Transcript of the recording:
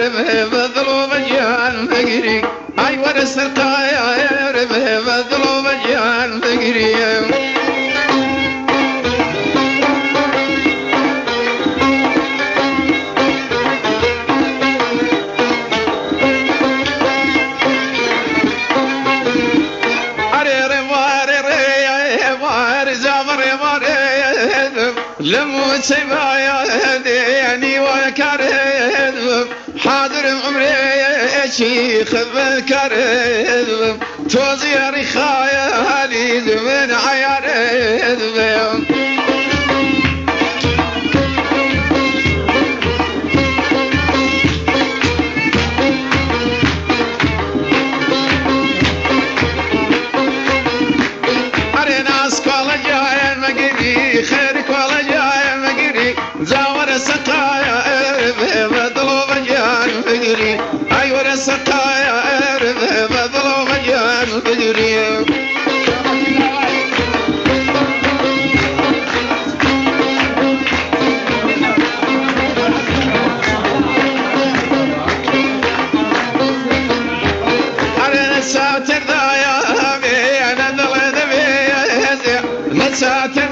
ربه بظلوم جان فقري اي ورث القايا ربه بظلوم جان فقري لمو سبايا يعني وكرد حاضر عمري شيخ بكرد توزير خيالي من عيارد أريناس كولا جاي مقري خيرك ولا جاي مقري زاور سقايا بطلوب جان فقري أيور سقايا بطلوب جان فقري أرينا ساتر دايا أنا دل دبي نساتر